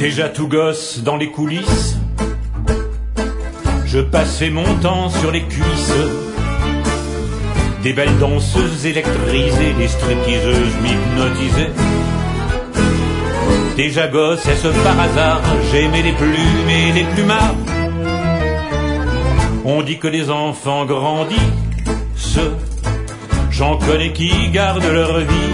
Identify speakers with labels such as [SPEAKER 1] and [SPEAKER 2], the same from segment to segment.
[SPEAKER 1] Déjà tout gosse dans les coulisses, je passais mon temps sur les cuisses des belles danseuses électrisées, des stripteaseuses m'hypnotisaient. Déjà gosse, est-ce par hasard, j'aimais les plumes et les plumards. On dit que les enfants grandissent, j'en connais qui gardent leur vie,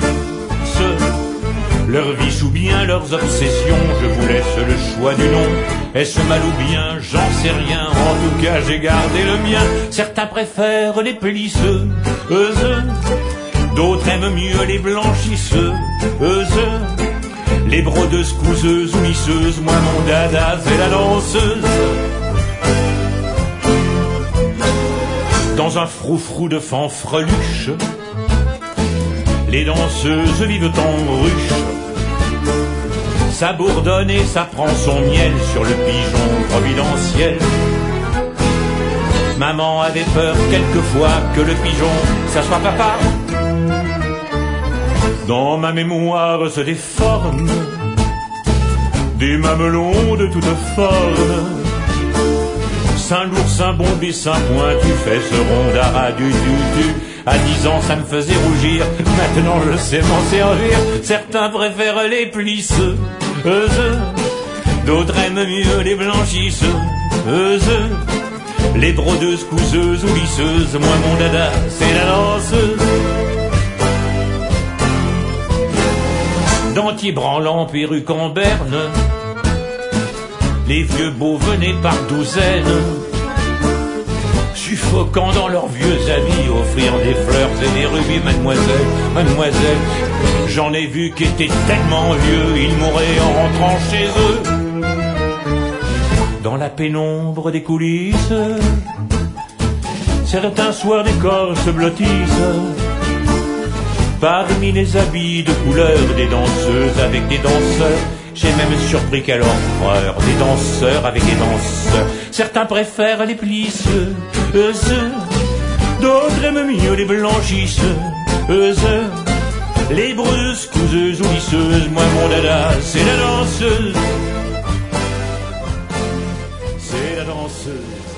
[SPEAKER 1] leur vice ou bien leurs obsessions. Je vous laisse le choix du nom. Est-ce mal ou bien, j'en sais rien. En tout cas, j'ai gardé le mien. Certains préfèrent les plisseuses, d'autres aiment mieux les blanchisseuses, les brodeuses, couseuses ou lisseuses. Moi, mon dada, c'est la danseuse. Dans un froufrou de fanfreluche, les danseuses vivent en ruche. Ça bourdonne et ça prend son miel sur le pigeon providentiel. Maman avait peur quelquefois que le pigeon, ça soit papa. Dans ma mémoire se déforment des mamelons de toutes formes. Saint l'oursin bombé, saint pointu, fesses rondes à du. À 10 ans, ça me faisait rougir. Maintenant, je sais m'en servir. Certains préfèrent les plisseuses, d'autres aiment mieux les blanchisseuses, les brodeuses, couseuses ou lisseuses. Moi, mon dada, c'est la danseuse. Dentier branlant, perruque en berne, les vieux beaux venaient par douzaines, suffocant dans leurs vieux habits, offrir des fleurs et des rubis. Mademoiselle, mademoiselle, j'en ai vu qui étaient tellement vieux, ils mouraient en rentrant chez eux. Dans la pénombre des coulisses, certains soirs des corps se blottissent parmi les habits de couleur des danseuses avec des danseurs. J'ai même surpris quelle horreur, des danseurs avec des danseurs. Certains préfèrent les plisseuses, d'autres aiment mieux les blanchisseuses, les brodeuses, couseuses ou lisseuses. Moi, mon dada, c'est la danseuse. C'est la danseuse.